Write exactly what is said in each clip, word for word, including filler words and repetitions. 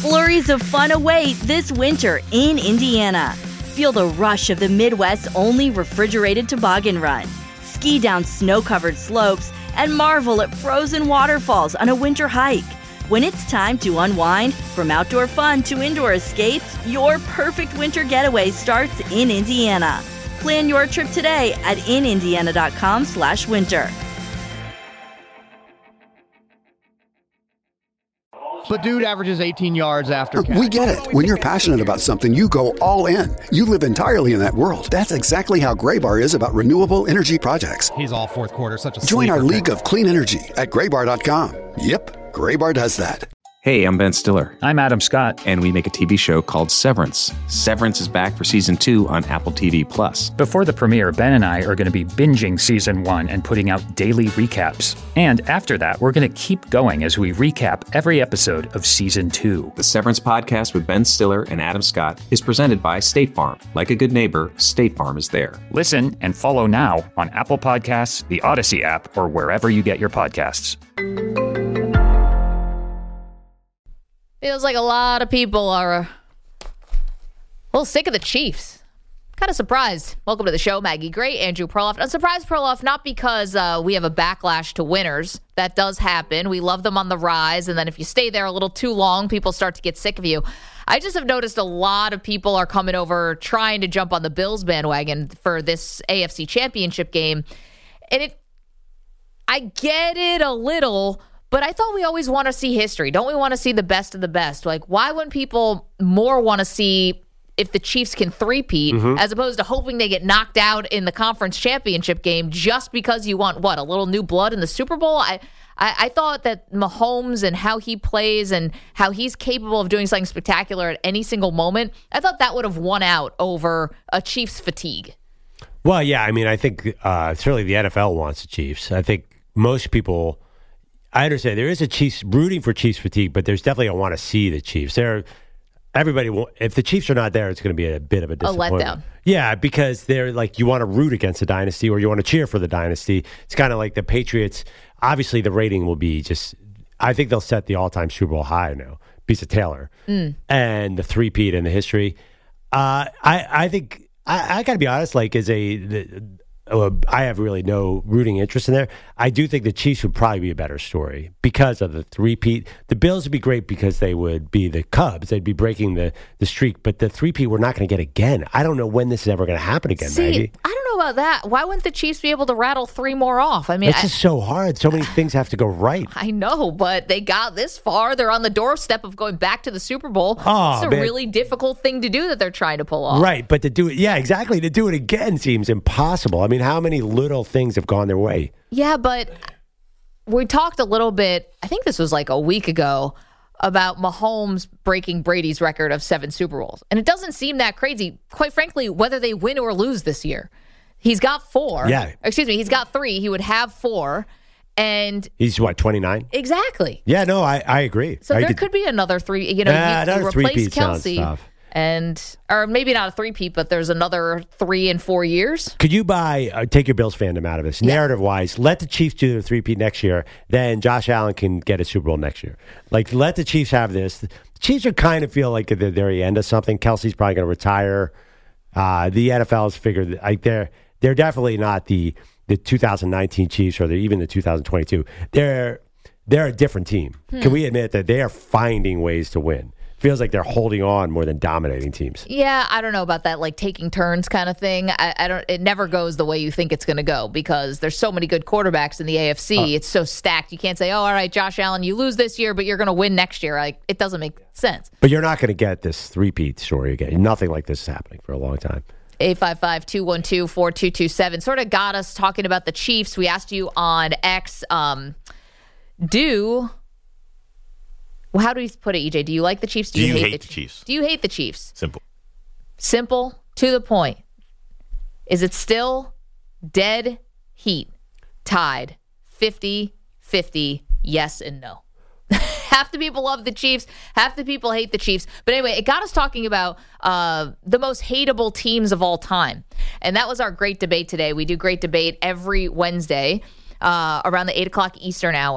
Flurries of fun await this winter in Indiana. Feel the rush of the Midwest's only refrigerated toboggan run. Ski down snow-covered slopes and marvel at frozen waterfalls on a winter hike. When it's time to unwind, from outdoor fun to indoor escapes, your perfect winter getaway starts in Indiana. Plan your trip today at in indiana dot com slash winter. But dude averages eighteen yards after catch. We get it. When you're passionate about something, you go all in. You live entirely in that world. That's exactly how Graybar is about renewable energy projects. He's all fourth quarter, such a Join our sleeper league pick. of clean energy at graybar dot com. Yep, Graybar does that. Hey, I'm Ben Stiller. I'm Adam Scott. And we make a T V show called Severance. Severance is back for season two on Apple T V Plus. Before the premiere, Ben and I are going to be binging season one and putting out daily recaps. And after that, we're going to keep going as we recap every episode of season two. The Severance podcast with Ben Stiller and Adam Scott is presented by State Farm. Like a good neighbor, State Farm is there. Listen and follow now on Apple Podcasts, the Odyssey app, or wherever you get your podcasts. Feels like a lot of people are a little sick of the Chiefs. Kind of surprised. Welcome to the show, Maggie Gray, Andrew Perloff. I'm surprised, Perloff, not because uh, we have a backlash to winners. That does happen. We love them on the rise, and then if you stay there a little too long, people start to get sick of you. I just have noticed a lot of people are coming over trying to jump on the Bills bandwagon for this A F C Championship game. And it, I get it a little, but I thought we always want to see history. Don't we want to see the best of the best? Like, why wouldn't people more want to see if the Chiefs can three-peat mm-hmm. as opposed to hoping they get knocked out in the conference championship game just because you want, what, a little new blood in the Super Bowl? I, I, I thought that Mahomes and how he plays and how he's capable of doing something spectacular at any single moment, I thought that would have won out over a Chiefs fatigue. Well, yeah, I mean, I think uh, certainly the N F L wants the Chiefs. I think most people... I understand there is a Chiefs rooting for Chiefs fatigue, but there's definitely a want to see the Chiefs. There, everybody. If the Chiefs are not there, it's going to be a bit of a disappointment. A letdown. Yeah, because they're like you want to root against the dynasty or you want to cheer for the dynasty. It's kind of like the Patriots. Obviously, the rating will be just. I think they'll set the all-time Super Bowl high now. Piece of Taylor mm. and the three-peat in the history. Uh, I I think I, I got to be honest. Like as a. The, Uh, I have really no rooting interest in there. I do think the Chiefs would probably be a better story because of the three-peat. The Bills would be great because they would be the Cubs. They'd be breaking the, the streak. But the three-peat we're not going to get again. I don't know when this is ever going to happen again, See, Maggie. I don't know about that. Why wouldn't the Chiefs be able to rattle three more off? I mean, It's I, just so hard. So many things have to go right. I know, but they got this far. They're on the doorstep of going back to the Super Bowl. Oh, it's a man. really difficult thing to do that they're trying to pull off. Right, but to do it, yeah, exactly. To do it again seems impossible. I mean, how many little things have gone their way? Yeah, but we talked a little bit, I think this was like a week ago, about Mahomes breaking Brady's record of seven Super Bowls. And it doesn't seem that crazy, quite frankly, whether they win or lose this year. He's got four. Yeah. Excuse me, he's got three. He would have four. And he's what, twenty-nine? Exactly. Yeah, no, I, I agree. So I there could, could be another three. You know, uh, you, you replace Kelsey. And or maybe not a three-peat, but there's another three in four years. Could you buy, uh, take your Bills fandom out of this, Yeah. narrative-wise, let the Chiefs do the three-peat next year, then Josh Allen can get a Super Bowl next year. Like, let the Chiefs have this. The Chiefs are kind of feel like at the very end of something. Kelsey's probably going to retire. Uh, the N F L has figured, that, like, they're, they're definitely not the, the two thousand nineteen Chiefs or the, even the two thousand twenty-two. They're, they're a different team. Hmm. Can we admit that they are finding ways to win? Feels like they're holding on more than dominating teams. Yeah, I don't know about that, like taking turns kind of thing. I, I don't. It never goes the way you think it's going to go because there's so many good quarterbacks in the A F C. Uh, it's so stacked. You can't say, "Oh, all right, Josh Allen, you lose this year, but you're going to win next year." Like it doesn't make sense. But you're not going to get this three-peat story again. Nothing like this is happening for a long time. eight five five, two one two, four two two seven sort of got us talking about the Chiefs. We asked you on X, um, do. Well, how do we put it, E J? Do you like the Chiefs? Do, do you, you hate, hate the Chiefs? Do you hate the Chiefs? Simple. Simple, to the point. Is it still dead heat, tied, fifty fifty, yes and no? Half the people love the Chiefs, half the people hate the Chiefs. But anyway, it got us talking about uh, the most hateable teams of all time. And that was our great debate today. We do great debate every Wednesday uh, around the eight o'clock Eastern hour.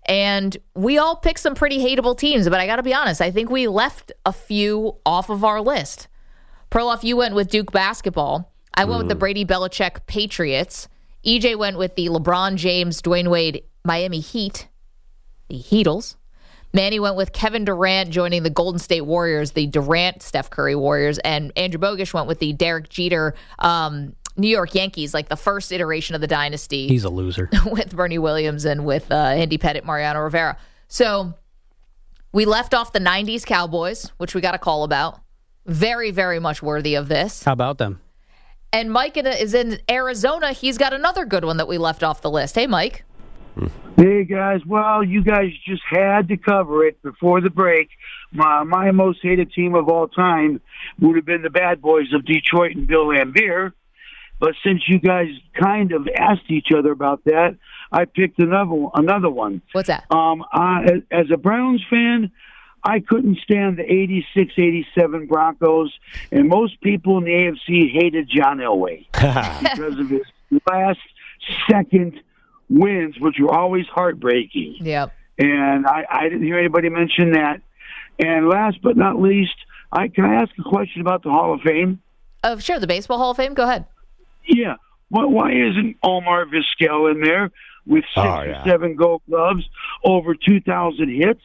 And we all picked some pretty hateable teams, but I got to be honest, I think we left a few off of our list. Perloff, you went with Duke basketball. I went mm. with the Brady Belichick Patriots. E J went with the LeBron James, Dwayne Wade, Miami Heat, the Heatles. Manny went with Kevin Durant joining the Golden State Warriors, the Durant Steph Curry Warriors. And Andrew Bogish went with the Derek Jeter um, New York Yankees, like the first iteration of the dynasty. He's a loser. With Bernie Williams and with uh, Andy Pettitte, Mariano Rivera. So we left off the nineties Cowboys, which we got a call about. Very, very much worthy of this. How about them? And Mike is in Arizona. He's got another good one that we left off the list. Hey, Mike. Hey, guys. Well, you guys just had to cover it before the break. My, my most hated team of all time would have been the Bad Boys of Detroit and Bill Laimbeer. But since you guys kind of asked each other about that, I picked another another one. What's that? Um, I, as a Browns fan, I couldn't stand the eighty-six eighty-seven Broncos, and most people in the A F C hated John Elway because of his last-second wins, which were always heartbreaking. Yep. And I, I didn't hear anybody mention that. And last but not least, I can I ask a question about the Hall of Fame? Oh, sure, the Baseball Hall of Fame. Go ahead. Yeah. Why, why isn't Omar Vizquel in there with six oh, yeah. or seven Gold Gloves, over two thousand hits?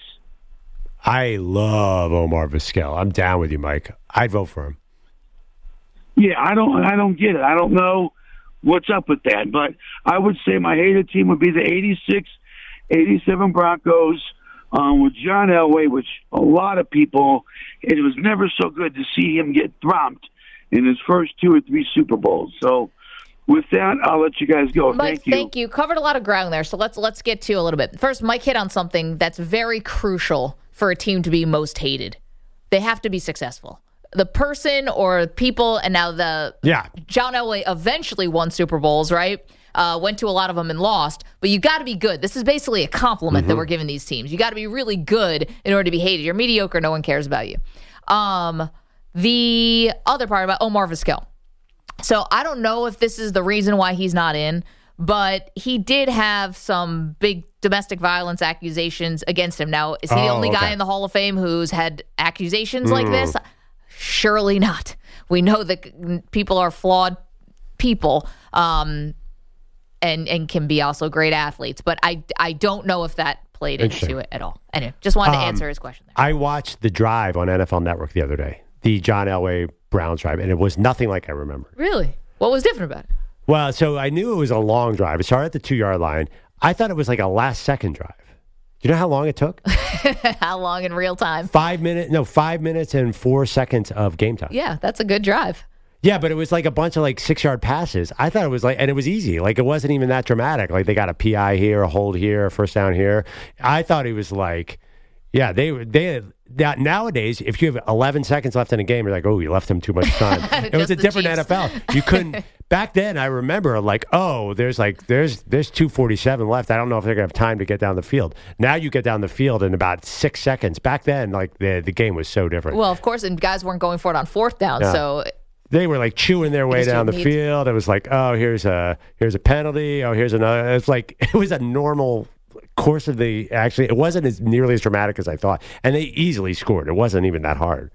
I love Omar Vizquel. I'm down with you, Mike. I'd vote for him. Yeah, I don't I don't get it. I don't know what's up with that. But I would say my hated team would be the eighty-six eighty-seven Broncos um, with John Elway, which a lot of people, it was never so good to see him get thromped in his first two or three Super Bowls. So with that, I'll let you guys go. Mike, thank you. Thank you. Covered a lot of ground there, so let's let's get to a little bit. First, Mike hit on something that's very crucial for a team to be most hated. They have to be successful. The person or people, and now the yeah. John Elway eventually won Super Bowls, right? Uh, went to a lot of them and lost, but you got to be good. This is basically a compliment mm-hmm. that we're giving these teams. You got to be really good in order to be hated. You're mediocre, no one cares about you. Um, the other part about Omar Vizquel. So I don't know if this is the reason why he's not in, but he did have some big domestic violence accusations against him. Now, is he the oh, only okay. guy in the Hall of Fame who's had accusations mm. like this? Surely not. We know that people are flawed people um, and and can be also great athletes, but I, I don't know if that played into it at all. Anyway, just wanted to um, answer his question there. I watched The Drive on N F L Network the other day, the John Elway Browns drive, and it was nothing like I remember. Really? What was different about it? Well, so I knew it was a long drive. It started at the two-yard line. I thought it was like a last-second drive. Do you know how long it took? How long in real time? Five minutes. No, five minutes and four seconds of game time. Yeah, that's a good drive. Yeah, but it was like a bunch of like six-yard passes. I thought it was like, and it was easy. Like it wasn't even that dramatic. Like they got a P I here, a hold here, a first down here. I thought it was like, yeah, they they that nowadays, if you have eleven seconds left in a game, you're like, oh, you left them too much time. It was a different Chiefs. N F L. You couldn't. Back then, I remember like, oh, there's like there's there's two forty-seven left. I don't know if they're gonna have time to get down the field. Now you get down the field in about six seconds. Back then, like the the game was so different. Well, of course, and guys weren't going for it on fourth down, yeah. so. They were like chewing their way down the need. field. It was like, oh, here's a here's a penalty. Oh, here's another. It's like it was a normal course of the. Actually, it wasn't as nearly as dramatic as I thought, and they easily scored. It wasn't even that hard.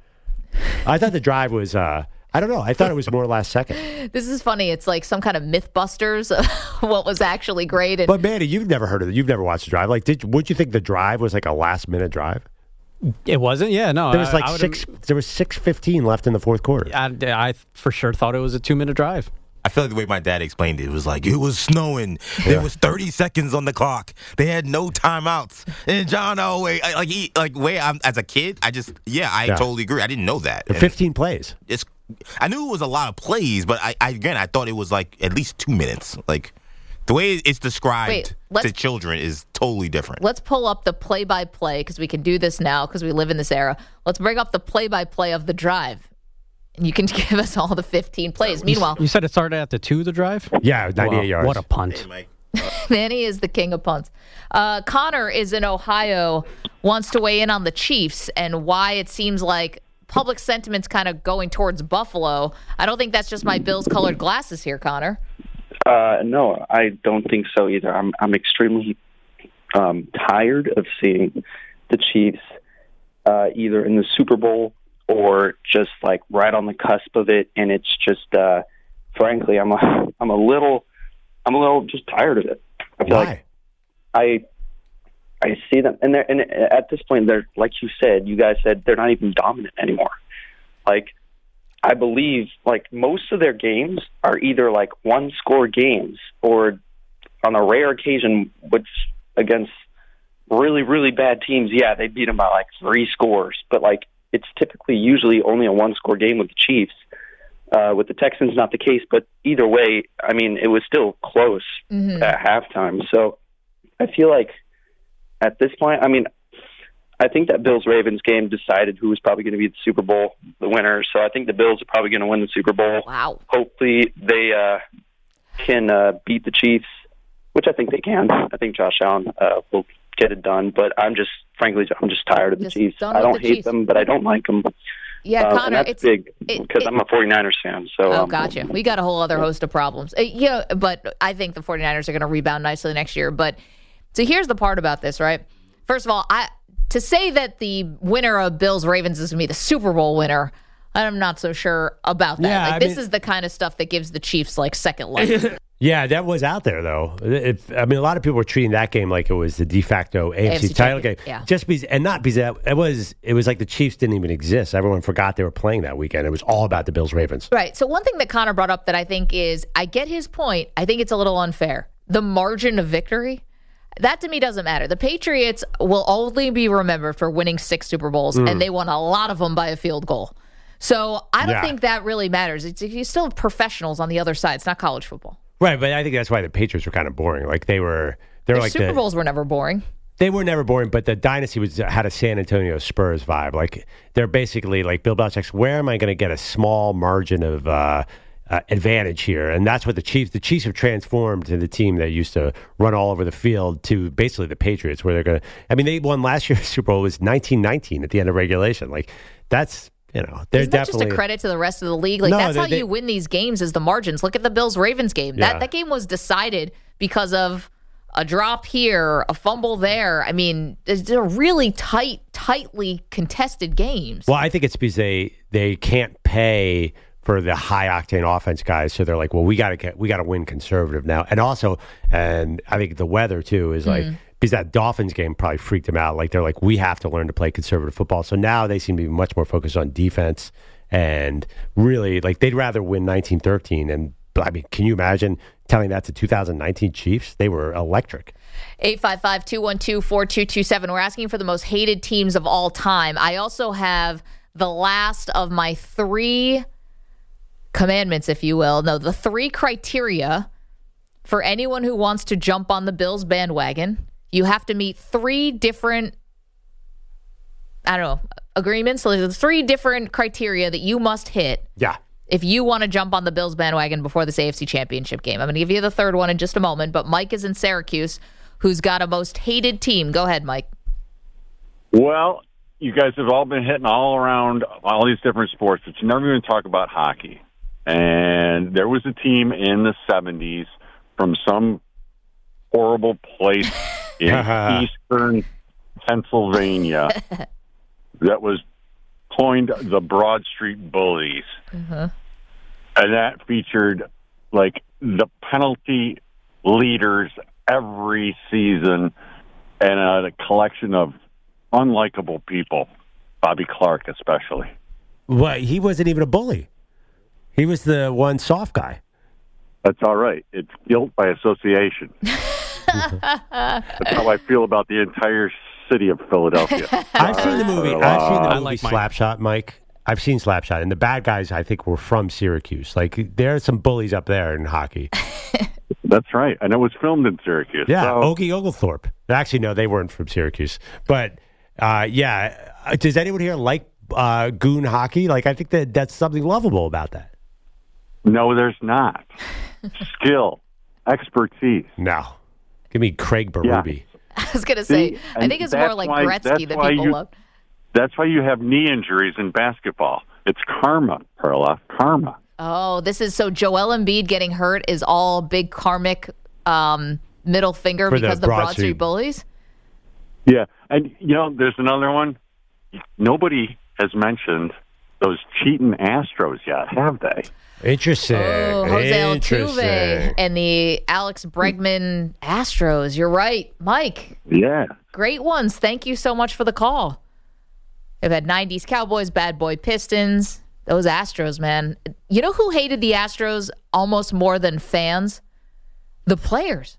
I thought the drive was. Uh, I don't know. I thought it was more last second. This is funny. It's like some kind of MythBusters of what was actually great. And- but Manny, you've never heard of it. You've never watched the drive. Like, did would you think the drive was like a last minute drive? It wasn't. Yeah, no. There was like I, I six. There was six fifteen left in the fourth quarter. I, I for sure thought it was a two minute drive. I feel like the way my dad explained it, it was like, it was snowing. There yeah. was thirty seconds on the clock. They had no timeouts. And John Elway, like, he, like, way I'm, as a kid, I just, yeah, I yeah. totally agree. I didn't know that. fifteen plays. It's, I knew it was a lot of plays, but I, I again, I thought it was like at least two minutes. Like, the way it's described Wait, to children is totally different. Let's pull up the play-by-play, because we can do this now because we live in this era. Let's bring up the play-by-play of the drive. And you can give us all the fifteen plays. You, Meanwhile, you said it started at the two, the drive? Yeah, ninety-eight wow, yards. What a punt. Hey, Manny is the king of punts. Uh, Connor is in Ohio, wants to weigh in on the Chiefs and why it seems like public sentiment's kind of going towards Buffalo. I don't think that's just my Bills-colored glasses here, Connor. Uh, no, I don't think so either. I'm I'm extremely um, tired of seeing the Chiefs uh, either in the Super Bowl or just like right on the cusp of it, and it's just, uh, frankly, I'm a, I'm a little, I'm a little just tired of it. I feel Why? like I, I see them, and they're, and at this point, they're like you said, you guys said they're not even dominant anymore. Like, I believe like most of their games are either like one score games or on a rare occasion, which against really, really bad teams, yeah, they beat them by like three scores, but like it's typically usually only a one score game with the Chiefs. Uh, with the Texans, not the case, but either way, I mean, it was still close mm-hmm. at halftime. So I feel like at this point, I mean, I think that Bills-Ravens game decided who was probably going to be the Super Bowl, the winner. So I think the Bills are probably going to win the Super Bowl. Wow. Hopefully they uh, can uh, beat the Chiefs, which I think they can. I think Josh Allen uh, will get it done. But I'm just, frankly, I'm just tired of the just Chiefs. don't I don't the hate Chiefs. them, but I don't like them. Yeah, uh, Connor, and that's it's big it, because it, I'm a 49ers fan. So, oh, um, gotcha. We got a whole other host of problems. Uh, you know, but I think the 49ers are going to rebound nicely next year. But so here's the part about this, right? First of all, I to say that the winner of Bills-Ravens is going to be the Super Bowl winner, I'm not so sure about that. Yeah, like I this mean, is the kind of stuff that gives the Chiefs like second life. Yeah, that was out there, though. It, I mean, a lot of people were treating that game like it was the de facto A F C, A F C title champion, game. yeah. Just because, and not because that, it was, it was like the Chiefs didn't even exist. Everyone forgot they were playing that weekend. It was all about the Bills-Ravens. Right. So one thing that Connor brought up that I think is, I get his point. I think it's a little unfair. The margin of victory, that to me doesn't matter. The Patriots will only be remembered for winning six Super Bowls, mm. and they won a lot of them by a field goal. So I don't yeah. think that really matters. It's you still have professionals on the other side. It's not college football. Right, but I think that's why the Patriots were kind of boring. Like they were, they were Their like Super the, Bowls were never boring. They were never boring, but the dynasty was had a San Antonio Spurs vibe. Like they're basically like Bill Belichick's. Where am I going to get a small margin of uh, uh, advantage here? And that's what the Chiefs. The Chiefs have transformed to the team that used to run all over the field to basically the Patriots, where they're going to. I mean, they won last year's Super Bowl. It was nineteen nineteen at the end of regulation. Like that's. You know, they're Isn't that definitely just a credit to the rest of the league? Like No, that's they- how they- you win these games is the margins. Look at the Bills-Ravens game. Yeah. That that game was decided because of a drop here, a fumble there. I mean, they're really tight, tightly contested games. Well, I think it's because they they can't pay for the high octane offense guys, so they're like, well, we got to get we got to win conservative now, and also, and I think the weather too is like. Mm. Because that Dolphins game probably freaked them out. Like they're like, we have to learn to play conservative football. So now they seem to be much more focused on defense and really like they'd rather win nineteen thirteen. And I mean, can you imagine telling that to two thousand nineteen Chiefs? They were electric. eight five five, two one two, four two two seven. We're asking for the most hated teams of all time. I also have the last of my three commandments, if you will. No, the three criteria for anyone who wants to jump on the Bills bandwagon. You have to meet three different, I don't know, agreements. So there's three different criteria that you must hit. Yeah. If you want to jump on the Bills bandwagon before this A F C Championship game. I'm going to give you the third one in just a moment, but Mike is in Syracuse, who's got a most hated team. Go ahead, Mike. Well, you guys have all been hitting all around all these different sports, but you never even talk about hockey. And there was a team in the seventies from some horrible place in eastern Pennsylvania that was coined the Broad Street Bullies. Uh-huh. And that featured like the penalty leaders every season and a collection of unlikable people, Bobby Clark especially. Well, he wasn't even a bully. He was the one soft guy. That's all right. It's guilt by association. That's how I feel about the entire city of Philadelphia. I've seen the movie. I've seen the movie like Mike. Slapshot, Mike. I've seen Slapshot, and the bad guys I think were from Syracuse. Like there are some bullies up there in hockey. That's right, and it was filmed in Syracuse. Yeah, so. Ogie Oglethorpe. Actually, no, they weren't from Syracuse. But uh, yeah, does anyone here like uh, goon hockey? Like I think that that's something lovable about that. No, there's not. Skill, expertise. No. Give me Craig Berube. Yeah. I was going to say, See, I think it's more like why, Gretzky that people you, love. That's why you have knee injuries in basketball. It's karma, Perla. Karma. Oh, this is so Joel Embiid getting hurt is all big karmic um, middle finger For the because the Broad Broad Street Street. Bullies? Yeah, and you know, there's another one. Nobody has mentioned those cheating Astros yet, have they? Interesting. Oh, Jose Interesting. Altuve and the Alex Bregman Astros. You're right, Mike. Yeah. Great ones. Thank you so much for the call. They've had nineties Cowboys, bad boy Pistons. Those Astros, man. You know who hated the Astros almost more than fans? The players.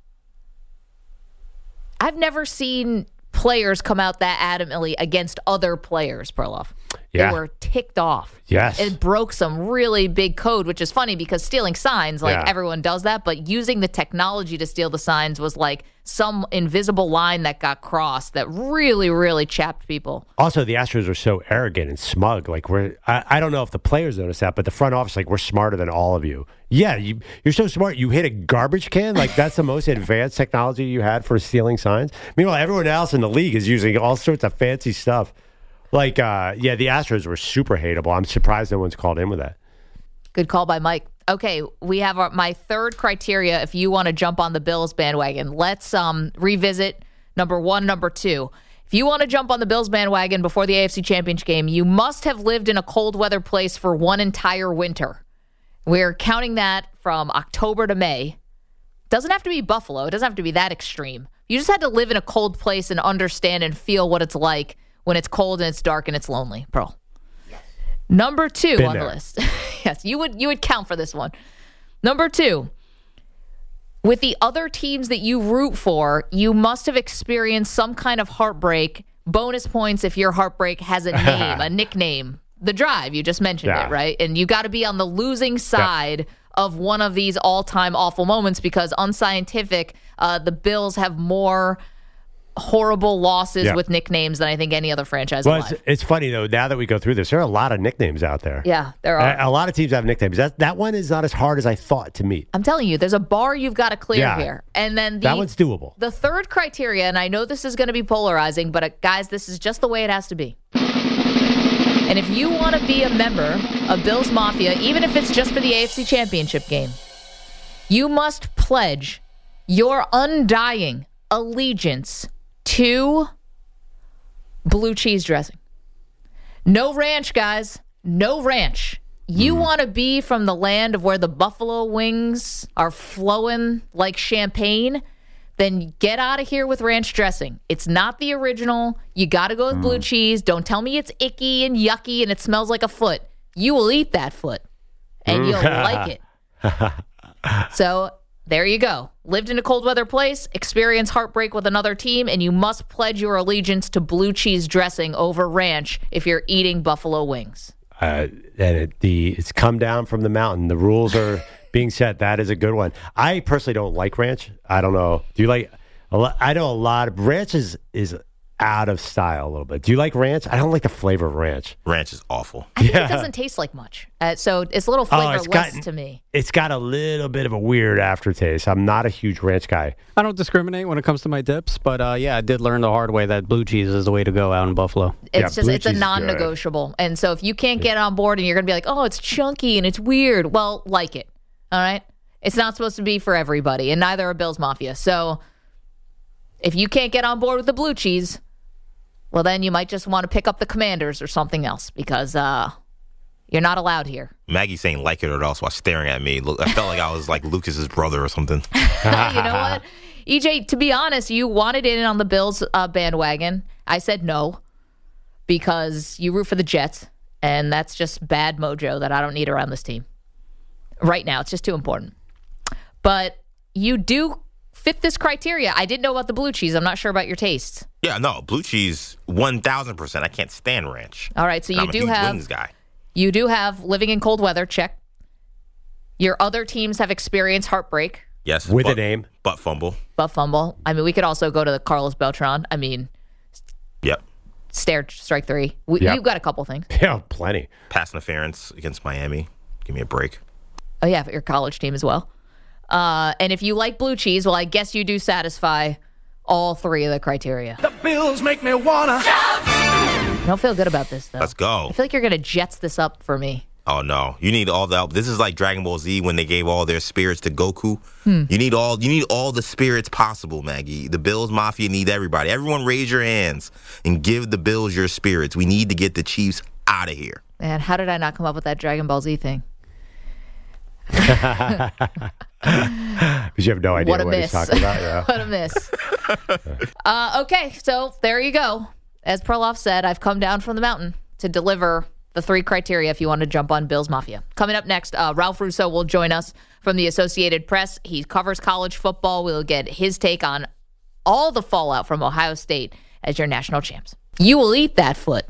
I've never seen players come out that adamantly against other players, Perloff. Yeah. They were ticked off. Yes. It broke some really big code, which is funny because stealing signs, like Yeah. everyone does that, but using the technology to steal the signs was like some invisible line that got crossed that really, really chapped people. Also, the Astros are so arrogant and smug. Like we're, I, I don't know if the players notice that, but the front office, like we're smarter than all of you. Yeah, you, you're so smart. You hit a garbage can. Like that's the most advanced technology you had for stealing signs. Meanwhile, everyone else in the league is using all sorts of fancy stuff. Like, uh, yeah, the Astros were super hateable. I'm surprised no one's called in with that. Good call by Mike. Okay, we have our, my third criteria if you want to jump on the Bills bandwagon. Let's um, revisit number one, number two. If you want to jump on the Bills bandwagon before the A F C Championship game, you must have lived in a cold weather place for one entire winter. We're counting that from October to May. Doesn't have to be Buffalo. It doesn't have to be that extreme. You just had to live in a cold place and understand and feel what it's like when it's cold and it's dark and it's lonely, Pearl. Yes. Number two Been on there. the list. Yes, you would you would count for this one. Number two, with the other teams that you root for, you must have experienced some kind of heartbreak. Bonus points if your heartbreak has a name, a nickname. The Drive, you just mentioned Yeah. it, right? And you got to be on the losing side yeah. of one of these all-time awful moments because unscientific, uh, the Bills have more horrible losses Yeah. with nicknames than I think any other franchise Well, alive. it's, it's funny, though, now that we go through this, there are a lot of nicknames out there. Yeah, there are. A, a lot of teams have nicknames. That, that one is not as hard as I thought to meet. I'm telling you, there's a bar you've got to clear Yeah. here. And then the, That one's doable. The third criteria, and I know this is going to be polarizing, but uh, guys, this is just the way it has to be. And if you want to be a member of Bills Mafia, even if it's just for the A F C Championship game, you must pledge your undying allegiance to blue cheese dressing. No ranch, guys. No ranch. You mm. want to be from the land of where the buffalo wings are flowing like champagne, then get out of here with ranch dressing. It's not the original. You got to go with mm. blue cheese. Don't tell me it's icky and yucky and it smells like a foot. You will eat that foot, and you'll like it. So there you go. Lived in a cold weather place, experience heartbreak with another team, and you must pledge your allegiance to blue cheese dressing over ranch if you're eating buffalo wings. Uh, and it, the it's come down from the mountain. The rules are being set. That is a good one. I personally don't like ranch. I don't know. Do you like? A lot, I know a lot of ranch is is out of style a little bit. Do you like ranch? I don't like the flavor of ranch. Ranch is awful. I think yeah. it doesn't taste like much, uh, so it's a little flavorless oh, got, to me. It's got a little bit of a weird aftertaste. I'm not a huge ranch guy. I don't discriminate when it comes to my dips, but uh, yeah, I did learn the hard way that blue cheese is the way to go out in Buffalo. It's yeah, just it's a non-negotiable, and so if you can't get on board and you're gonna be like, oh, it's chunky and it's weird, well, like it. All right, it's not supposed to be for everybody, and neither are Bills Mafia. So if you can't get on board with the blue cheese, well, then you might just want to pick up the Commanders or something else because uh, you're not allowed here. Maggie saying like it or else while staring at me. Look, I felt like I was like Lucas's brother or something. You know what? E J, to be honest, you wanted in on the Bills uh, bandwagon. I said no because you root for the Jets, and that's just bad mojo that I don't need around this team. Right now, it's just too important. But you do fit this criteria. I didn't know about the blue cheese. I'm not sure about your tastes. Yeah, no, blue cheese, one thousand percent. I can't stand ranch. All right, so and you I'm do a huge have wings guy. You do have living in cold weather, check. Your other teams have experienced heartbreak. Yes. With butt, a name. Butt fumble. Butt fumble. I mean, we could also go to the Carlos Beltran. I mean, yep. Stare strike three. We, yep. You've got a couple things. Yeah, plenty. Pass interference against Miami. Give me a break. Oh, yeah, for your college team as well. Uh, and if you like blue cheese, well, I guess you do satisfy all three of the criteria. The Bills make me wanna shout. I don't feel good about this, though. Let's go. I feel like you're going to Jets this up for me. Oh, no. You need all the... This is like Dragon Ball Z when they gave all their spirits to Goku. Hmm. You need all you need all the spirits possible, Maggie. The Bills Mafia need everybody. Everyone raise your hands and give the Bills your spirits. We need to get the Chiefs out of here. Man, how did I not come up with that Dragon Ball Z thing? Because you have no idea what, what he's talking about. Yeah. What a miss. uh, okay, so there you go. As Perloff said, I've come down from the mountain to deliver the three criteria if you want to jump on Bills Mafia. Coming up next, uh, Ralph Russo will join us from the Associated Press. He covers college football. We'll get his take on all the fallout from Ohio State as your national champs. You will eat that foot.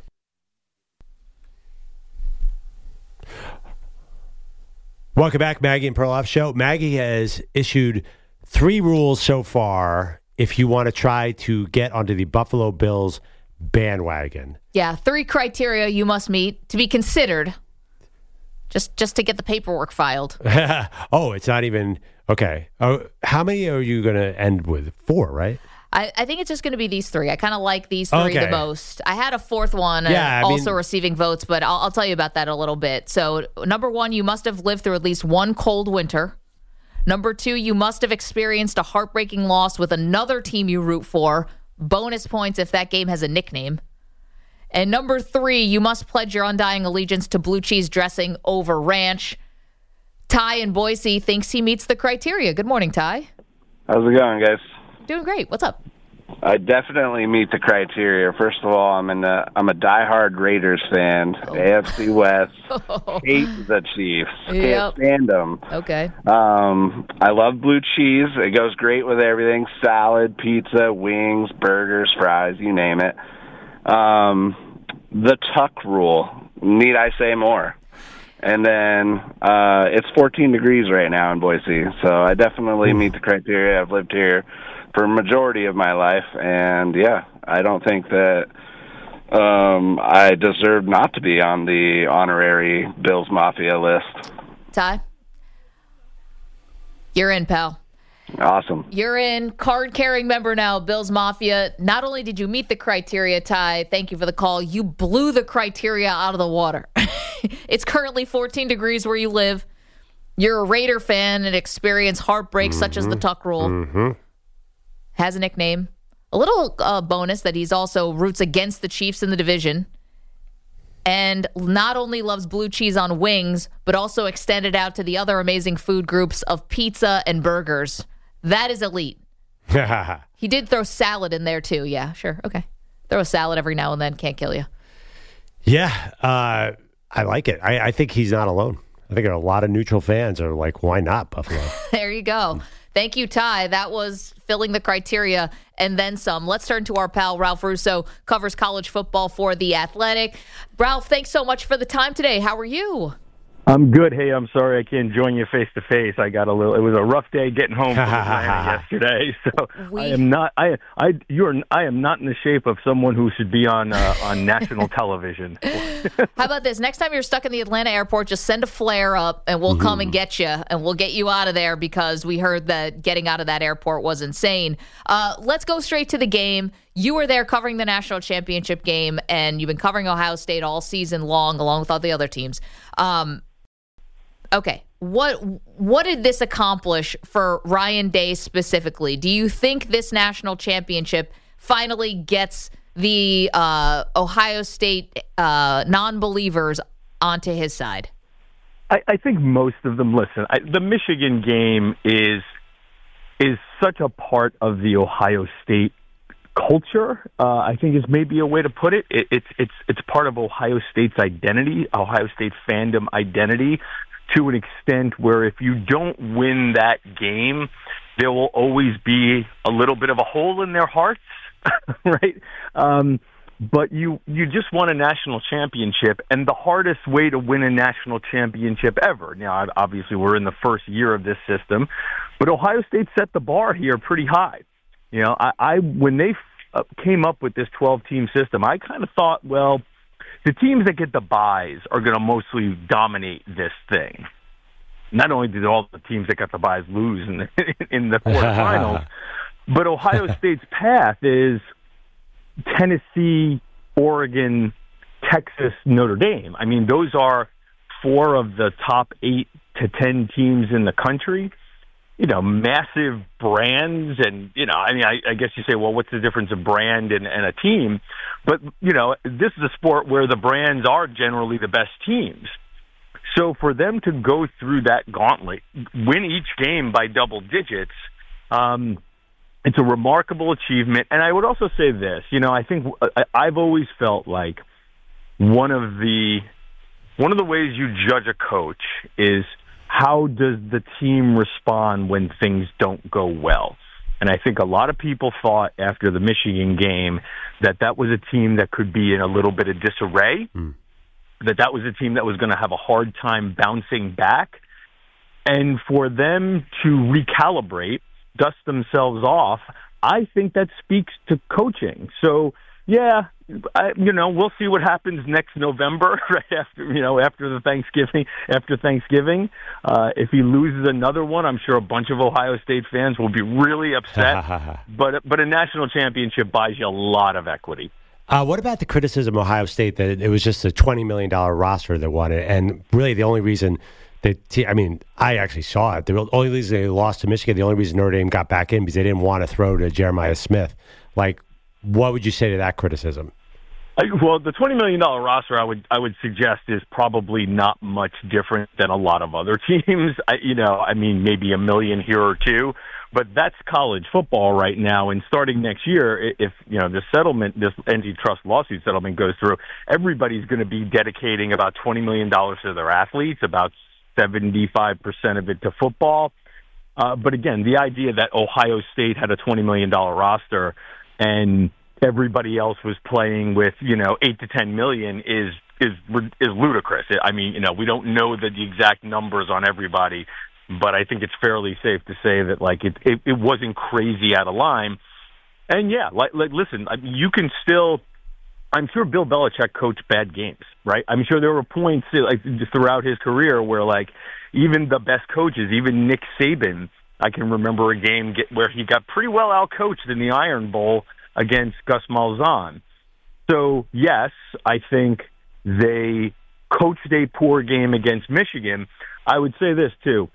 Welcome back, Maggie and Perloff Show. Maggie has issued three rules so far if you want to try to get onto the Buffalo Bills bandwagon. Yeah, three criteria you must meet to be considered, just just to get the paperwork filed. Oh, it's not even... Okay. Oh, how many are you going to end with? Four, right? I, I think it's just going to be these three. I kind of like these three Okay. the most. I had a fourth one Yeah, uh, I also mean- receiving votes, but I'll, I'll tell you about that a little bit. So, number one, you must have lived through at least one cold winter. Number two, you must have experienced a heartbreaking loss with another team you root for. Bonus points if that game has a nickname. And number three, you must pledge your undying allegiance to blue cheese dressing over ranch. Ty in Boise thinks he meets the criteria. Good morning, Ty. How's it going, guys? Doing great. What's up? I definitely meet the criteria. First of all, I'm in a, I'm a diehard Raiders fan. Oh. A F C West. Hate the Chiefs. Yep. Can't stand them. Okay. Um, I love blue cheese. It goes great with everything: salad, pizza, wings, burgers, fries, you name it. Um, the tuck rule. Need I say more? And then uh, it's fourteen degrees right now in Boise, so I definitely meet the criteria. I've lived here for a majority of my life, and yeah, I don't think that um, I deserve not to be on the honorary Bills Mafia list. Ty? You're in, pal. Awesome. You're in, card-carrying member now, Bills Mafia. Not only did you meet the criteria, Ty, thank you for the call, you blew the criteria out of the water. It's currently fourteen degrees where you live. You're a Raider fan and experience heartbreak mm-hmm. such as the tuck rule. Mm-hmm. Has a nickname. A little uh, bonus that he's also roots against the Chiefs in the division. And not only loves blue cheese on wings, but also extended out to the other amazing food groups of pizza and burgers. That is elite. He did throw salad in there, too. Yeah, sure. Okay. Throw a salad every now and then. Can't kill you. Yeah, uh, I like it. I, I think he's not alone. I think a lot of neutral fans are like, why not Buffalo? There you go. Thank you, Ty. That was filling the criteria and then some. Let's turn to our pal, Ralph Russo, covers college football for The Athletic. Ralph, thanks so much for the time today. How are you? I'm good. Hey, I'm sorry I can't join you face to face. I got a little. It was a rough day getting home from Atlanta yesterday. So we, I am not. I I you're. I am not in the shape of someone who should be on uh, on national television. How about this? Next time you're stuck in the Atlanta airport, just send a flare up, and we'll come and get you, and we'll get you out of there because we heard that getting out of that airport was insane. Uh, let's go straight to the game. You were there covering the national championship game, and you've been covering Ohio State all season long, along with all the other teams. Um, Okay, what what did this accomplish for Ryan Day specifically? Do you think this national championship finally gets the uh, Ohio State uh, non-believers onto his side? I, I think most of them listen. I, the Michigan game is is such a part of the Ohio State culture. Uh, I think is maybe a way to put it. it. It's it's it's part of Ohio State's identity, Ohio State fandom identity, to an extent where if you don't win that game, there will always be a little bit of a hole in their hearts, right? Um, but you you just won a national championship, and the hardest way to win a national championship ever. Now, obviously, we're in the first year of this system, but Ohio State set the bar here pretty high. You know, I, I when they f- came up with this twelve-team system, I kind of thought, well, the teams that get the buys are going to mostly dominate this thing. Not only did all the teams that got the buys lose in the, in the quarterfinals, but Ohio State's path is Tennessee, Oregon, Texas, Notre Dame. I mean, those are four of the top eight to ten teams in the country. You know, massive brands, and you know, I mean, I, I guess you say, well, what's the difference of brand and, and a team? But you know, this is a sport where the brands are generally the best teams. So for them to go through that gauntlet, win each game by double digits, um, it's a remarkable achievement. And I would also say this, you know, I think I've always felt like one of the one of the ways you judge a coach is how does the team respond when things don't go well? And I think a lot of people thought after the Michigan game that that was a team that could be in a little bit of disarray, mm. that that was a team that was going to have a hard time bouncing back. And for them to recalibrate, dust themselves off, I think that speaks to coaching. So, yeah, I, you know, we'll see what happens next November, right after, you know, after the Thanksgiving, after Thanksgiving. Uh, if he loses another one, I'm sure a bunch of Ohio State fans will be really upset. but but a national championship buys you a lot of equity. Uh, what about the criticism of Ohio State that it was just a twenty million dollars roster that won it, and really the only reason that te- I mean, I actually saw it. The only reason they lost to Michigan, the only reason Notre Dame got back in because they didn't want to throw to Jeremiah Smith. Like, what would you say to that criticism? Well, the twenty million dollars roster, I would I would suggest, is probably not much different than a lot of other teams. I, you know, I mean, maybe a million here or two, but that's college football right now. And starting next year, if you know the settlement, this antitrust lawsuit settlement goes through, everybody's going to be dedicating about twenty million dollars to their athletes, about seventy-five percent of it to football. Uh, but again, the idea that Ohio State had a twenty million dollars roster and everybody else was playing with, you know, eight to ten million is is is ludicrous. I mean, you know, we don't know the, the exact numbers on everybody, but I think it's fairly safe to say that like it it, it wasn't crazy out of line. And yeah, like, like listen, I mean, you can still. I'm sure Bill Belichick coached bad games, right? I'm sure there were points like throughout his career where like even the best coaches, even Nick Saban, I can remember a game get, where he got pretty well out-coached in the Iron Bowl against Gus Malzahn. So, yes, I think they coached a poor game against Michigan. I would say this, too.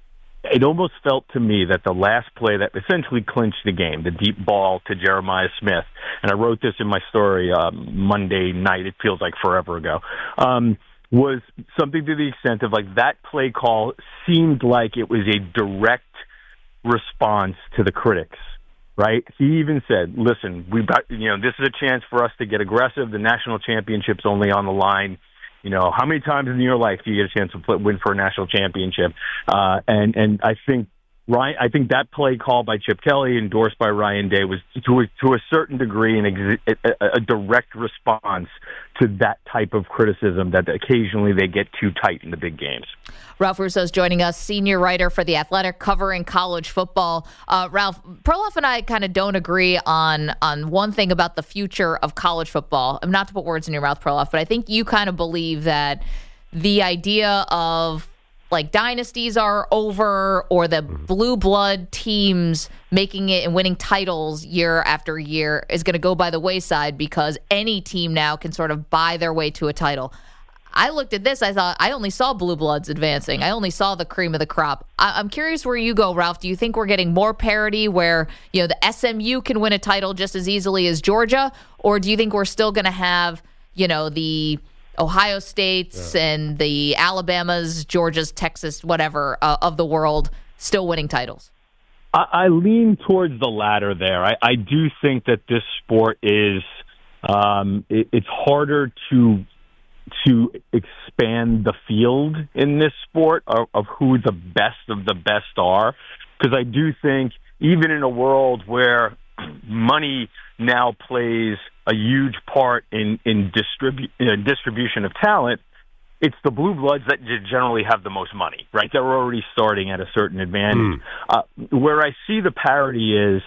It almost felt to me that the last play that essentially clinched the game, the deep ball to Jeremiah Smith, and I wrote this in my story um, Monday night, it feels like forever ago, um, was something to the extent of like that play call seemed like it was a direct response to the critics. Right? He even said, listen, we've got, you know, this is a chance for us to get aggressive. The national championship's only on the line. You know, how many times in your life do you get a chance to play, win for a national championship? Uh, and, and I think Ryan, I think that play call by Chip Kelly, endorsed by Ryan Day, was to a, to a certain degree an ex- a, a direct response to that type of criticism that occasionally they get too tight in the big games. Ralph Russo is joining us, senior writer for The Athletic, covering college football. Uh, Ralph, Perloff and I kind of don't agree on on one thing about the future of college football. I'm not to put words in your mouth, Perloff, but I think you kind of believe that the idea of like dynasties are over, or the blue blood teams making it and winning titles year after year is going to go by the wayside because any team now can sort of buy their way to a title. I looked at this, I thought, I only saw blue bloods advancing. I only saw the cream of the crop. I- I'm curious where you go, Ralph. Do you think we're getting more parity where, you know, the S M U can win a title just as easily as Georgia? Or do you think we're still going to have, you know, the Ohio States yeah. and the Alabamas, Georgias, Texas, whatever, uh, of the world still winning titles? I, I lean towards the latter there. I, I do think that this sport is um, it, it's harder to to expand the field in this sport of, of who the best of the best are, because I do think even in a world where money now plays a huge part in in distribu- uh, distribution of talent, it's the blue bloods that generally have the most money, right? They're already starting at a certain advantage. Mm. Uh, where I see the parity is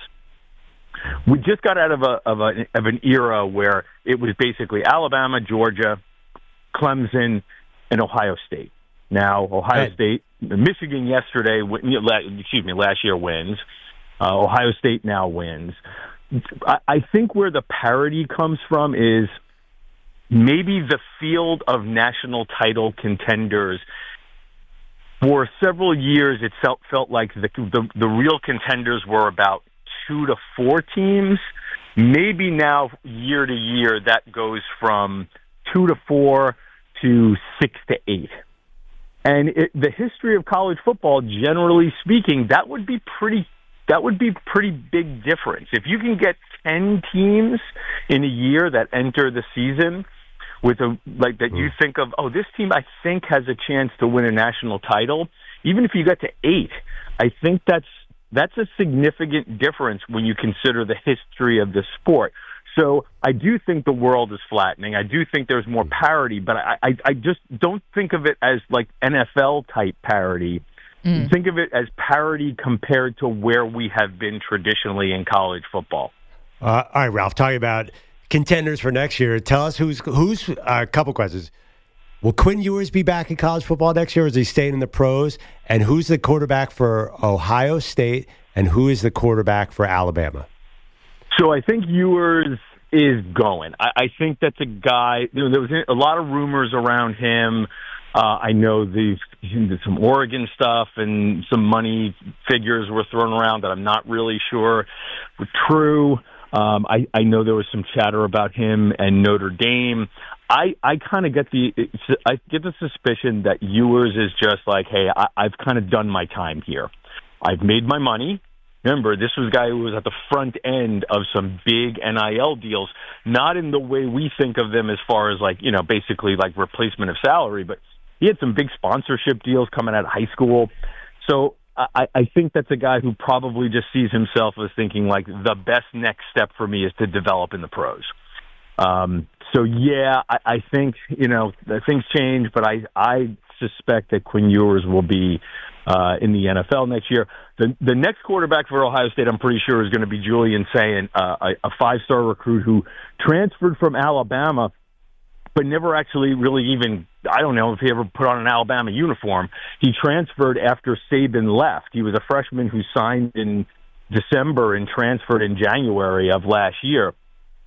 we just got out of a, of a of an era where it was basically Alabama, Georgia, Clemson, and Ohio State. Now, Ohio right. State, Michigan yesterday, excuse me, last year wins. Uh, Ohio State now wins. I, I think where the parity comes from is maybe the field of national title contenders, for several years, it felt, felt like the, the the real contenders were about two to four teams. Maybe now, year to year, that goes from two to four to six to eight. And it, the history of college football, generally speaking, that would be pretty. That would be pretty big difference. If you can get ten teams in a year that enter the season with a like that, you think of, oh, this team I think has a chance to win a national title. Even if you get to eight, I think that's that's a significant difference when you consider the history of the sport. So I do think the world is flattening. I do think there's more parity, but I, I, I just don't think of it as like N F L type parity. Mm. Think of it as parity compared to where we have been traditionally in college football. Uh, all right, Ralph, talking about contenders for next year. Tell us who's who's uh, a couple questions. Will Quinn Ewers be back in college football next year, or is he staying in the pros? And who's the quarterback for Ohio State, and who is the quarterback for Alabama? So I think Ewers is going. I, I think that's a guy. You know, there was a lot of rumors around him. Uh, I know the some Oregon stuff and some money figures were thrown around that I'm not really sure were true. Um, I, I know there was some chatter about him and Notre Dame. I, I kind of get the I get the suspicion that Ewers is just like, hey, I, I've kind of done my time here. I've made my money. Remember, this was a guy who was at the front end of some big N I L deals, not in the way we think of them as far as like, you know, basically like replacement of salary, but he had some big sponsorship deals coming out of high school. So I, I think that's a guy who probably just sees himself as thinking like the best next step for me is to develop in the pros. Um, so yeah, I, I think, you know, things change, but I, I suspect that Quinn Ewers will be uh, in the N F L next year. The, the next quarterback for Ohio State, I'm pretty sure, is going to be Julian Sayin, uh, a, a five-star recruit who transferred from Alabama, but never actually really even, I don't know if he ever put on an Alabama uniform. He transferred after Saban left. He was a freshman who signed in December and transferred in January of last year.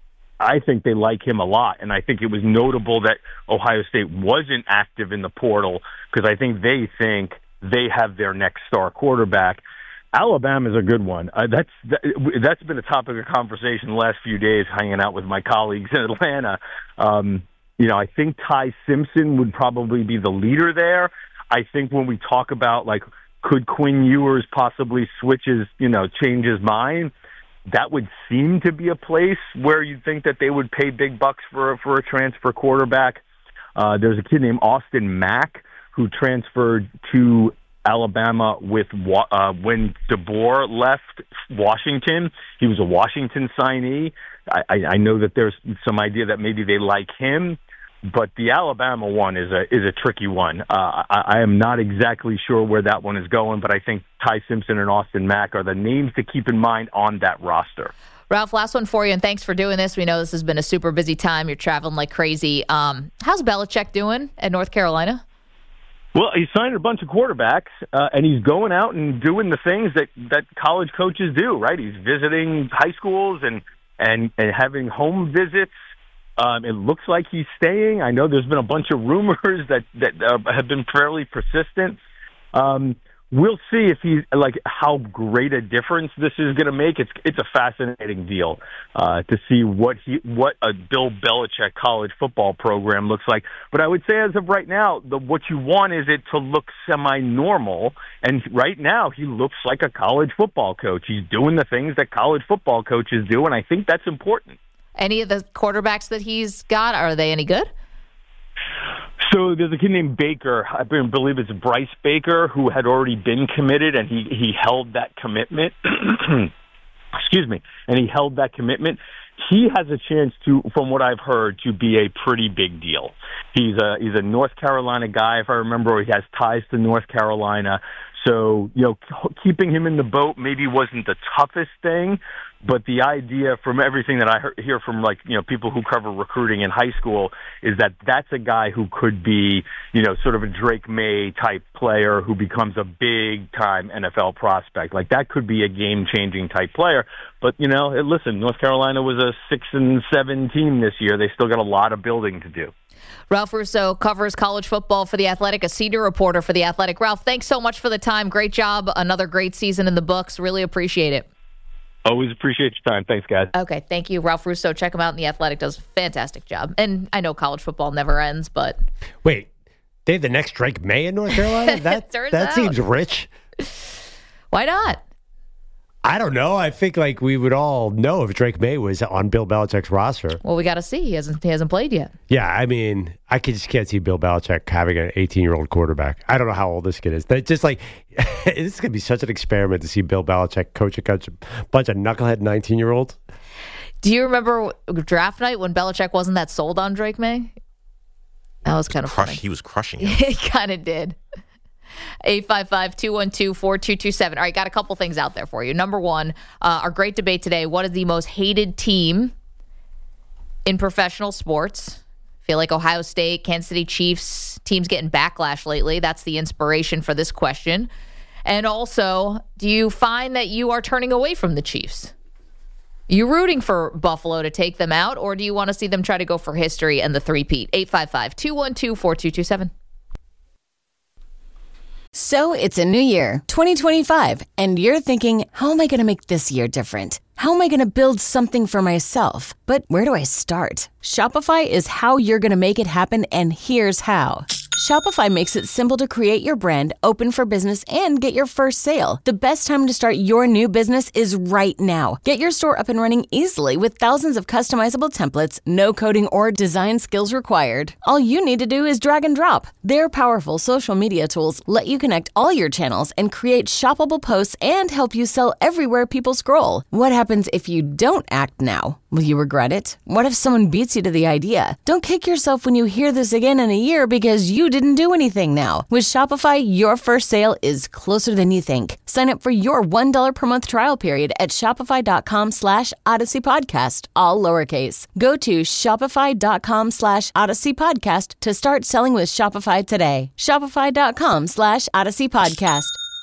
I think they like him a lot, and I think it was notable that Ohio State wasn't active in the portal because I think they think they have their next star quarterback. Alabama is a good one. Uh, that's that, that's been a topic of conversation the last few days, hanging out with my colleagues in Atlanta. Um, you know, I think Ty Simpson would probably be the leader there. I think when we talk about like, could Quinn Ewers possibly switch his, you know, change his mind? That would seem to be a place where you'd think that they would pay big bucks for for a transfer quarterback. Uh, there's a kid named Austin Mack who transferred to Alabama with uh, when DeBoer left Washington. He was a Washington signee. I, I, I know that there's some idea that maybe they like him, but the Alabama one is a is a tricky one. Uh, I, I am not exactly sure where that one is going, but I think Ty Simpson and Austin Mack are the names to keep in mind on that roster. Ralph, last one for you, and thanks for doing this. We know this has been a super busy time. You're traveling like crazy. Um, how's Belichick doing at North Carolina? Well, he signed a bunch of quarterbacks, uh, and he's going out and doing the things that, that college coaches do, right? He's visiting high schools and, and, and having home visits. Um, it looks like he's staying. I know there's been a bunch of rumors that, that uh, have been fairly persistent. Um, we'll see if he's like how great a difference this is going to make. It's it's a fascinating deal uh, to see what he what a Bill Belichick college football program looks like. But I would say as of right now, the, what you want is it to look semi-normal. And right now, he looks like a college football coach. He's doing the things that college football coaches do, and I think that's important. Any of the quarterbacks that he's got, are they any good? So there's a kid named Baker, I believe it's Bryce Baker, who had already been committed, and he, he held that commitment. Excuse me. And he held that commitment. He has a chance to, from what I've heard, to be a pretty big deal. He's a he's a North Carolina guy, if I remember. He has ties to North Carolina. So, you know, keeping him in the boat maybe wasn't the toughest thing, But the idea from everything that I hear- hear from like, you know, people who cover recruiting in high school is that that's a guy who could be, you know, sort of a Drake May type player who becomes a big time N F L prospect. Like that could be a game changing type player. But, you know, listen, North Carolina was a six and seven team this year. They still got a lot of building to do. Ralph Russo covers college football for The Athletic, a senior reporter for The Athletic. Ralph, thanks so much for the time. Great job. Another great season in the books. Really appreciate it. Always appreciate your time. Thanks, guys. Okay, thank you. Ralph Russo, check him out in The Athletic. Does a fantastic job. And I know college football never ends, but... Wait, they have the next Drake May in North Carolina? That, Turns that out. seems rich. Why not? I don't know. I think like we would all know if Drake May was on Bill Belichick's roster. Well, we got to see. He hasn't he hasn't played yet. Yeah, I mean, I could, just can't see Bill Belichick having an eighteen-year-old quarterback. I don't know how old this kid is. But just like, this is going to be such an experiment to see Bill Belichick coach a bunch of, bunch of knucklehead nineteen-year-olds. Do you remember draft night when Belichick wasn't that sold on Drake May? That was kind of Crush, funny. He was crushing him. He kind of did. eight five five, two one two, four two two seven. All right, got a couple things out there for you. Number one, uh, our great debate today. What is the most hated team in professional sports? Feel like Ohio State, Kansas City Chiefs, teams getting backlash lately. That's the inspiration for this question. And also, do you find that you are turning away from the Chiefs? You rooting for Buffalo to take them out, or do you want to see them try to go for history and the three-peat? eight five five, two one two, four two two seven. So it's a new year, twenty twenty-five, and you're thinking, how am I going to make this year different? How am I going to build something for myself? But where do I start? Shopify is how you're going to make it happen, and here's how. Shopify makes it simple to create your brand, open for business, and get your first sale. The best time to start your new business is right now. Get your store up and running easily with thousands of customizable templates, no coding or design skills required. All you need to do is drag and drop. Their powerful social media tools let you connect all your channels and create shoppable posts and help you sell everywhere people scroll. What happens if you don't act now? Will you regret it? What if someone beats you to the idea? Don't kick yourself when you hear this again in a year because you didn't do anything now. With Shopify, your first sale is closer than you think. Sign up for your one dollar per month trial period at shopify.com slash Odyssey Podcast, all lowercase. Go to shopify.com slash Odyssey Podcast to start selling with Shopify today. Shopify.com slash Odyssey Podcast.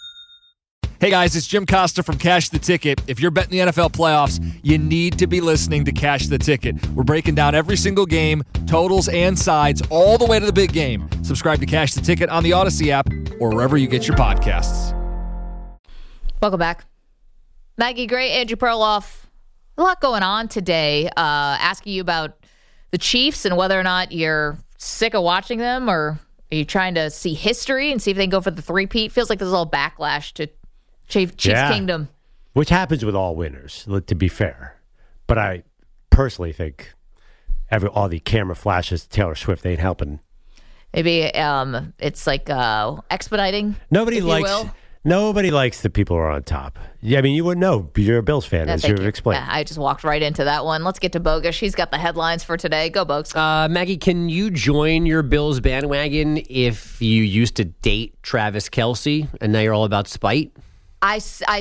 Hey guys, it's Jim Costa from Cash the Ticket. If you're betting the N F L playoffs, you need to be listening to Cash the Ticket. We're breaking down every single game, totals and sides, all the way to the big game. Subscribe to Cash the Ticket on the Odyssey app or wherever you get your podcasts. Welcome back. Maggie Gray, Andrew Perloff. A lot going on today. Uh, asking you about the Chiefs and whether or not you're sick of watching them, or are you trying to see history and see if they can go for the three-peat? Feels like there's a little backlash to Chief, Chiefs yeah. Kingdom. Which happens with all winners, to be fair. But I personally think every all the camera flashes Taylor Swift ain't helping. Maybe um, it's like uh, expediting. Nobody if likes you will. Nobody likes the people who are on top. Yeah, I mean, you wouldn't know. You're a Bills fan, Yeah, as thank you've you. explained. Yeah, I just walked right into that one. Let's get to Bogus. She's got the headlines for today. Go, Bogus. Uh, Maggie, can you join your Bills bandwagon if you used to date Travis Kelce and now you're all about spite? I, I,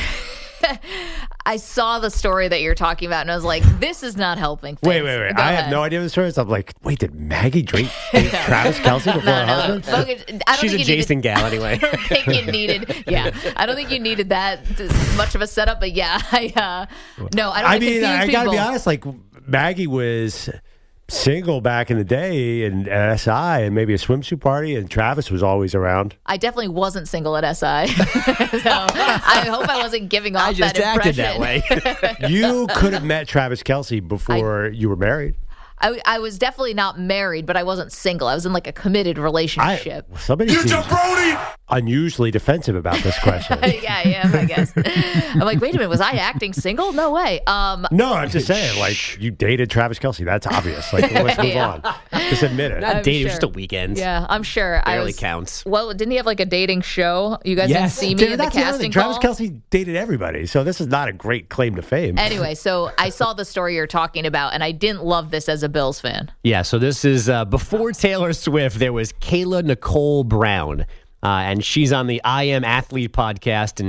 I saw the story that you're talking about, and I was like, this is not helping. Wait, things. wait, wait. Go I ahead. have no idea what the story is. I'm like, wait, did Maggie Drake date Travis Kelce before No, her no. husband? Bogus, I don't She's think a you Jason needed, gal anyway. I don't think you needed, yeah. I don't think you needed that much of a setup, but yeah. I, uh, no, I don't I want to mean, confuse I people. got to be honest, like, Maggie was single back in the day and at S I and maybe a swimsuit party, and Travis was always around. I definitely wasn't single at S I. So I hope I wasn't giving off I just that acted impression. that way. You could have met Travis Kelce before you were married. I, I was definitely not married, but I wasn't single. I was in like a committed relationship. Somebody seems unusually defensive about this question. Yeah, I am, I guess. I'm like, wait a minute, was I acting single? No way. Um, No, I'm just saying, like, you dated Travis Kelce. That's obvious. Like, let's move Yeah. on. Just admit it. Not I'm dating, sure. just a weekend. Yeah, I'm sure. I Barely was, counts. Well, didn't he have like a dating show? You guys Yes. didn't see me Dude, in the that's other casting thing. Travis call? Kelce dated everybody, so this is not a great claim to fame. Anyway, so I saw the story you're talking about, and I didn't love this as a Bills fan. Yeah, so this is uh, before Taylor Swift, there was Kayla Nicole Brown, uh, and she's on the I Am Athlete podcast, and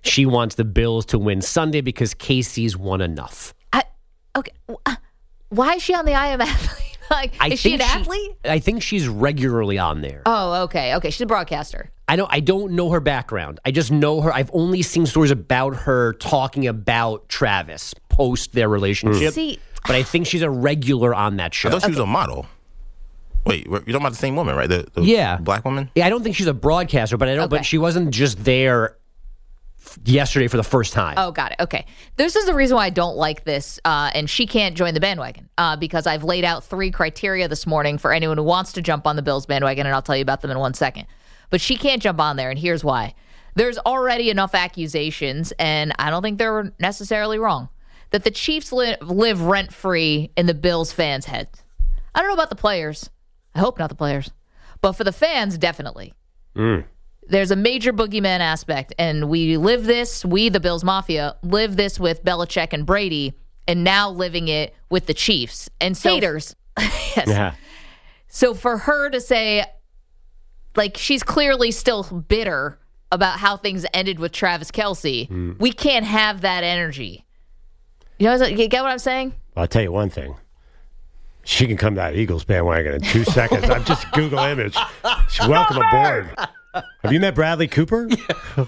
She wants the Bills to win Sunday because Casey's won enough. I, okay. Why is she on the I Am Athlete? Like, I is she an think athlete? I think she's regularly on there. Oh, okay. Okay. She's a broadcaster. I don't I don't know her background. I just know her. I've only seen stories about her talking about Travis post their relationship. See, but I think she's a regular on that show. I thought she was a model. Wait, you're talking about the same woman, right? The, the yeah, black woman. Yeah, I don't think she's a broadcaster, but I don't. Okay. But she wasn't just there yesterday for the first time. Oh, got it. Okay. This is the reason why I don't like this, uh, and she can't join the bandwagon, uh, because I've laid out three criteria this morning for anyone who wants to jump on the Bills bandwagon, and I'll tell you about them in one second. But she can't jump on there, and here's why. There's already enough accusations, and I don't think they're necessarily wrong, that the Chiefs li- live rent-free in the Bills fans' heads. I don't know about the players. I hope not the players. But for the fans, definitely. Mm. There's a major boogeyman aspect, and we live this, we, the Bills Mafia, live this with Belichick and Brady, and now living it with the Chiefs. And so, haters. Yes. Yeah. So for her to say, like, she's clearly still bitter about how things ended with Travis Kelce, Mm. we can't have that energy. You know, you get what I'm saying? I'll tell you one thing. She can come to that Eagles bandwagon in two seconds. I'm just Google image. She's welcome aboard. Have you met Bradley Cooper? Bro,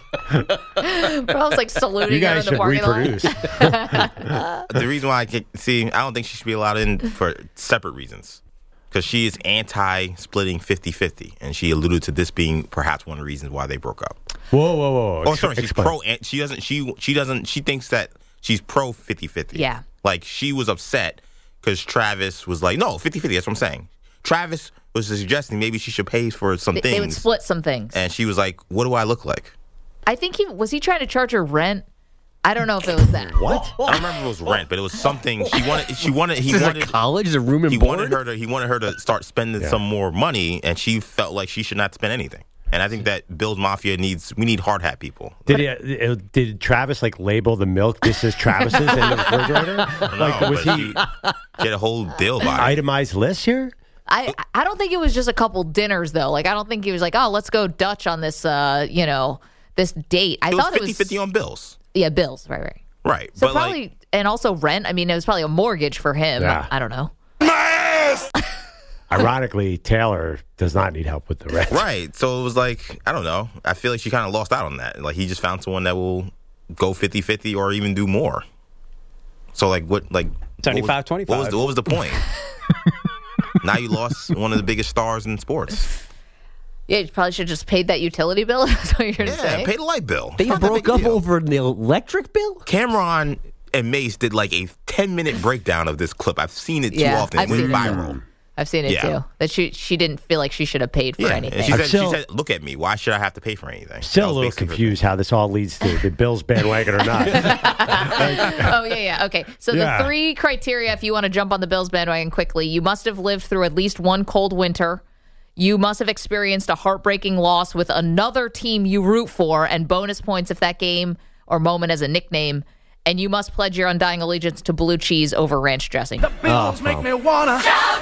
I was like saluting You guys her in the should parking reproduce. lot. The reason why I can see, I don't think she should be allowed in for separate reasons. Because she is anti-splitting fifty-fifty, and she alluded to this being perhaps one of the reasons why they broke up. Whoa, whoa, whoa! Oh, sorry, she's Explain. pro. And she doesn't. She she doesn't. She thinks that she's pro fifty-fifty. Yeah. Like she was upset because Travis was like, no, fifty-fifty. That's what I'm saying. Travis was suggesting maybe she should pay for some They, things, they would split some things. and she was like, "What do I look like?" I think he was he trying to charge her rent. I don't know if it was that. What? I don't remember if it was rent, but it was something she wanted. She wanted. He This is a wanted college, a room and He board? wanted her to. He wanted her to start spending Yeah. some more money, and she felt like she should not spend anything. And I think that Bills Mafia needs. We need hard hat people. Did he, uh, did Travis like label the milk? This is Travis's in the refrigerator. I don't Like know, was but he Get a whole deal by it. itemized list here? I I don't think it was just a couple dinners though. Like I don't think he was like, oh, let's go Dutch on this, uh, you know, this date. I It was thought it was fifty-fifty on bills. Yeah, bills. Right, right. Right. So but probably like, and also rent. I mean, it was probably a mortgage for him. Yeah. I don't know. Ironically, Taylor does not need help with the rent. right. So it was like, I don't know. I feel like she kind of lost out on that. Like he just found someone that will go fifty-fifty or even do more. So like what like seventy-five twenty-five. What was the, what was the point? Now you lost one of the biggest stars in sports. Yeah, you probably should have just paid that utility bill. That's what you're Yeah, saying. pay the light bill. They It's not that broke big a up deal. over the electric bill? Cameron and Mace did like a ten minute breakdown of this clip. I've seen it too Yeah, often. I've It went seen it. viral. I've seen it Yeah. too. That she she didn't feel like she should have paid for Yeah, anything. and she I'm said, still- she said, "Look at me. Why should I have to pay for anything?" Still That a was little basically her confused how this all leads to the Bills bandwagon or not. Oh, yeah, yeah. Okay. So Yeah. the three criteria, if you want to jump on the Bills bandwagon quickly, you must have lived through at least one cold winter. You must have experienced a heartbreaking loss with another team you root for, and bonus points if that game or moment as a nickname. And you must pledge your undying allegiance to blue cheese over ranch dressing. The Bills make me wanna.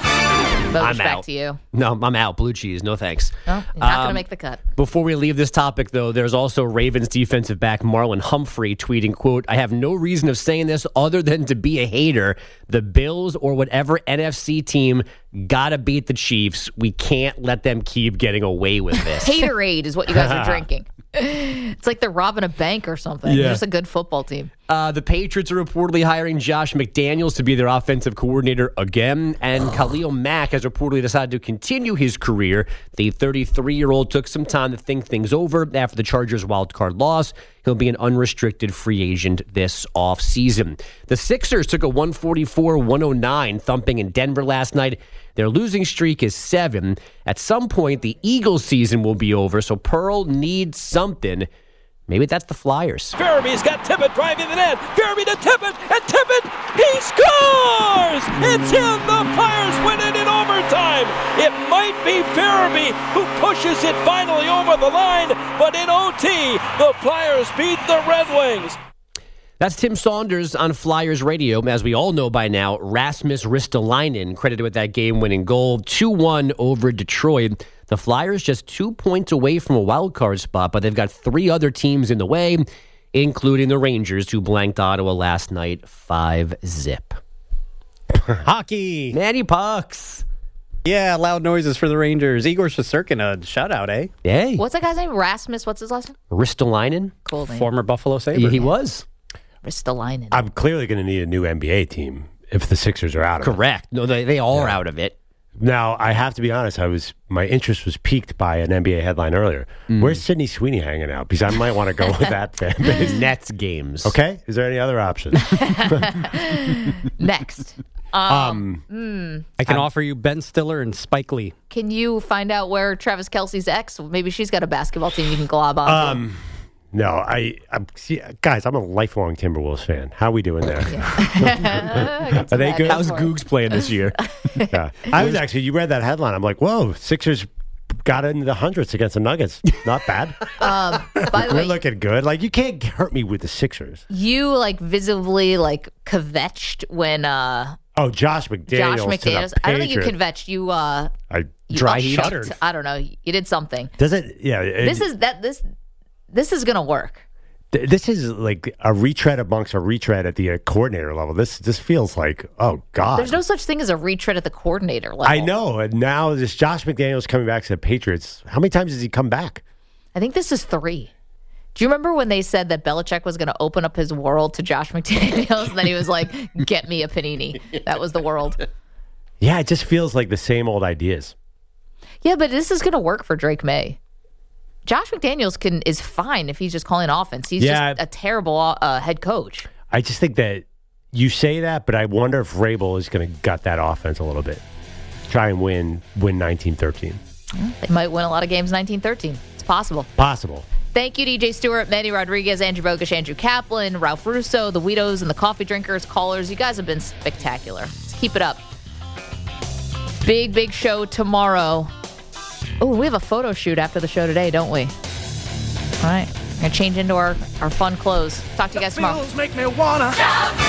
I'm back out. to you. No, I'm out. Blue cheese. No thanks. No, you're not going to Um, make the cut. Before we leave this topic, though, there's also Ravens defensive back Marlon Humphrey tweeting, quote, I have no reason of saying this other than to be a hater. The Bills or whatever N F C team gotta beat the Chiefs. We can't let them keep getting away with this. Haterade is what you guys are drinking. It's like they're robbing a bank or something. Yeah. They're just a good football team. Uh, the Patriots are reportedly hiring Josh McDaniels to be their offensive coordinator again, and Khalil Mack has reportedly decided to continue his career. The thirty-three-year-old took some time to think things over after the Chargers' wildcard loss. He'll be an unrestricted free agent this offseason. The Sixers took a one forty-four one oh nine thumping in Denver last night. Their losing streak is seven. At some point, the Eagles season will be over, so Pearl needs something. Maybe that's the Flyers. Farabee's got Tippett driving the net. Farabee to Tippett, and Tippett, he scores! It's in. The Flyers win it in overtime. It might be Farabee who pushes it finally over the line, but in O T, the Flyers beat the Red Wings. That's Tim Saunders on Flyers Radio. As we all know by now, Rasmus Ristolainen credited with that game-winning goal, two one over Detroit. The Flyers just two points away from a wild card spot, but they've got three other teams in the way. including the Rangers, who blanked Ottawa last night five zip. Hockey. Manny Pucks. Yeah, loud noises for the Rangers. Igor Shesterkin, a shutout, eh? Hey. What's that guy's name? Rasmus. What's his last name? Ristolainen. Cool name. Former Buffalo Sabre. Yeah, he was. Ristolainen. I'm clearly going to need a new N B A team if the Sixers are out of Correct. it. No, they, they are Yeah. out of it. Now, I have to be honest, I was my interest was piqued by an N B A headline earlier. Mm. Where's Sidney Sweeney hanging out? Because I might want to go with that fan base. Nets games. Okay? Is there any other options? Next. Um, hmm. I can I'm- offer you Ben Stiller and Spike Lee. Can you find out where Travis Kelce's ex? Maybe she's got a basketball team you can glob on. Um, no, I, I'm, see, guys, I'm a lifelong Timberwolves fan. How are we doing there? Are they good? How's Googs playing this year? Yeah. I was actually, you read that headline. I'm like, whoa, Sixers got into the hundreds against the Nuggets. Not bad. Um, by the We're way, looking good. Like, you can't hurt me with the Sixers. you like visibly like kvetched when uh, Oh, Josh McDaniels. Josh to the McDaniels. I don't think you Patriots. kvetched. You uh, I you dry upchucked. shuddered. I don't know. You did something. Does it? Yeah. it- This is that this this is gonna work. th- This is like a retread amongst a retread at the uh, coordinator level. This this feels like, oh God. There's no such thing as a retread at the coordinator level. I know. And now this Josh McDaniels coming back to the Patriots. How many times has he come back? I think this is three. Do you remember when they said that Belichick was going to open up his world to Josh McDaniels? And then he was like, get me a panini. That was the world. Yeah, it just feels like the same old ideas. Yeah, but this is going to work for Drake May. Josh McDaniels can is fine if he's just calling offense. He's Yeah. just a terrible uh, head coach. I just think that you say that, but I wonder if Vrabel is going to gut that offense a little bit. Try and win win nineteen thirteen. They might win a lot of games nineteen thirteen. It's possible. Possible. Thank you, D J Stewart, Manny Rodriguez, Andrew Bogusch, Andrew Kaplan, Ralph Russo, the Weedos and the Coffee Drinkers, callers. You guys have been spectacular. Let's keep it up. Big, big show tomorrow. Oh, we have a photo shoot after the show today, don't we? All right. We're going to change into our, our fun clothes. Talk to you guys tomorrow. Make me wanna.